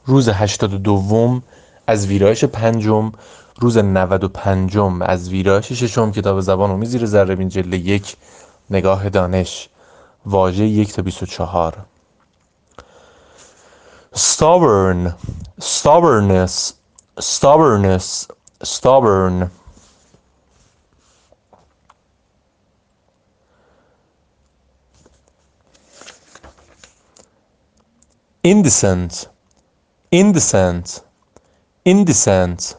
روز 82 از ویرایش پنجم، روز 95 از ویرایش ششم. کتاب زبان عمومی زیر ذره‌بین جلد 1 نگاه دانش. واژه 1 تا 24. stubborn stubbornness stubbornness stubborn. indecent indecent indecent.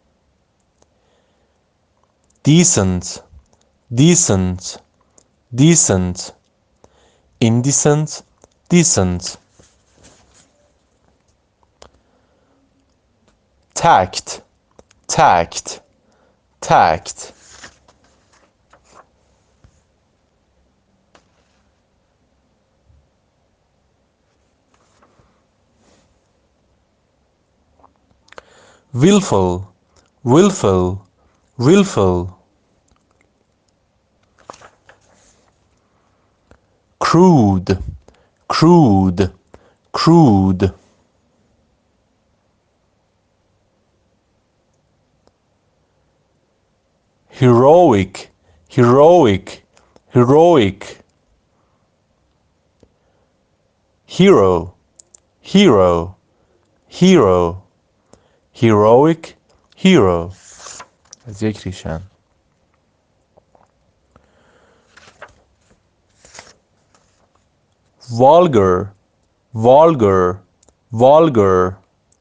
decent decent decent. indecent decent. tact tact tact. willful willful willful. crude crude crude. heroic heroic heroic. hero hero hero heroic hero. از یک ریشن. vulgar vulgar vulgar.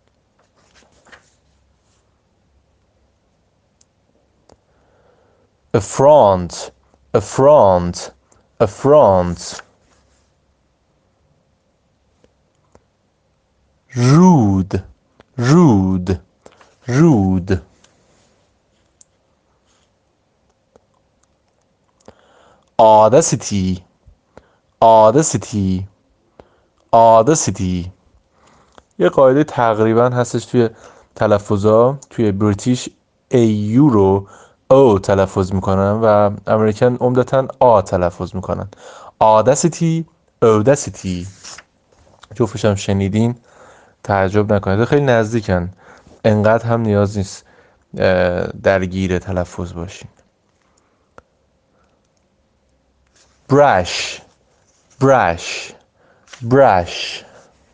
affront affront affront. rude rude rude. audacity audacity audacity. یه قاعده تقریبا هستش توی تلفظا. توی بریتیش ایو رو او تلفظ میکنن و امریکن عمدتا آ تلفظ میکنن. audacity audacity. جفتش هم شنیدین تعجب نکنید، خیلی نزدیکن، انقدر هم نیاز نیست درگیر تلفظ باشین. brush brush brush.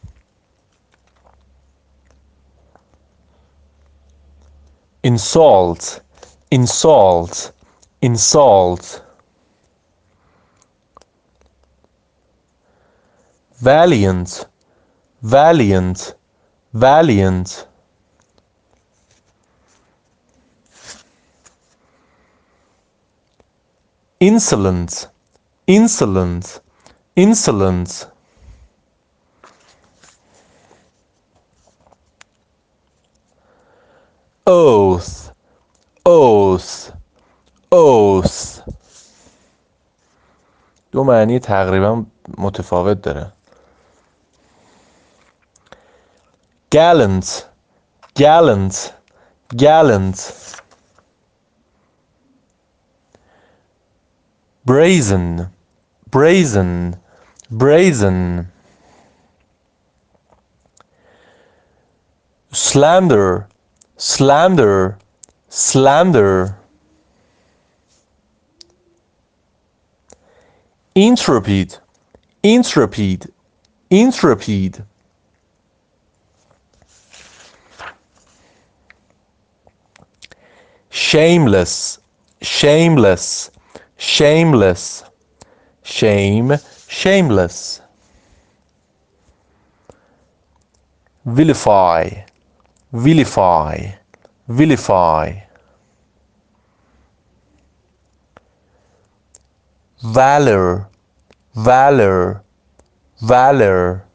insult insult insult. valiant valiant valiant. insolent insolent insolent. oath oath oath. دو معنی تقریبا متفاوت داره. gallant gallant gallant. brazen brazen brazen. slander slander slander. intrepid intrepid intrepid. shameless shameless shameless. shame shameless. vilify vilify vilify. valor valor valor.